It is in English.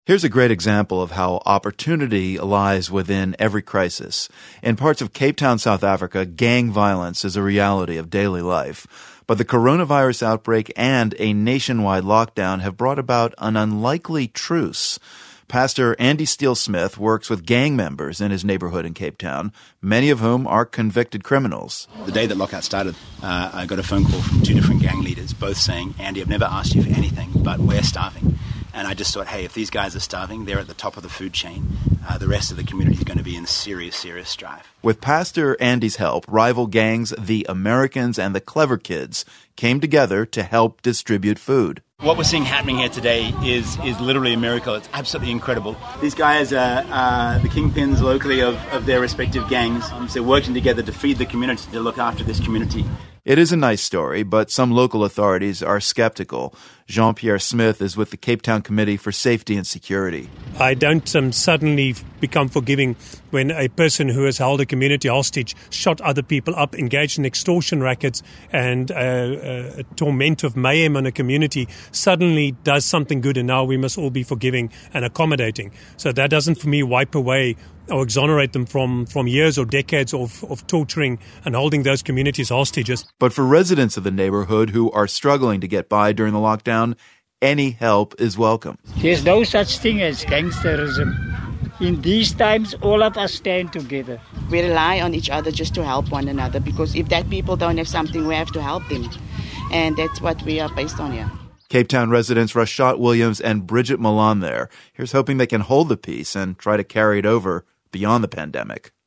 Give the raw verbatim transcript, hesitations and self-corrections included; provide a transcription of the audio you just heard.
Here's a great example of how opportunity lies within every crisis. In parts of Cape Town, South Africa, gang violence is a reality of daily life. But the coronavirus outbreak and a nationwide lockdown have brought about an unlikely truce. Pastor Andy Steele Smith works with gang members in his neighborhood in Cape Town, many of whom are convicted criminals. The day that lockout started, uh, I got a phone call from two different gang leaders, both saying, Andy, I've never asked you for anything, but we're starving. And I just thought, hey, if these guys are starving, they're at the top of the food chain. Uh, the rest of the community is going to be in serious, serious strife. With Pastor Andy's help, rival gangs, the Americans and the Clever Kids, came together to help distribute food. What we're seeing happening here today is is literally a miracle. It's absolutely incredible. These guys are uh, the kingpins locally of, of their respective gangs. Um, so working together to feed the community, to look after this community. It is a nice story, but some local authorities are skeptical. Jean-Pierre Smith is with the Cape Town Committee for Safety and Security. I don't um, suddenly become forgiving when a person who has held a community hostage, shot other people up, engaged in extortion rackets and uh, uh, a torment of mayhem in a community, suddenly does something good, and now we must all be forgiving and accommodating. So that doesn't, for me, wipe away or exonerate them from, from years or decades of, of torturing and holding those communities hostages. But for residents of the neighborhood who are struggling to get by during the lockdown, any help is welcome. There's no such thing as gangsterism. In these times, all of us stand together. We rely on each other just to help one another, because if that people don't have something, we have to help them. And that's what we are based on here. Cape Town residents Rashad Williams and Bridget Milan there. Here's hoping they can hold the peace and try to carry it over beyond the pandemic.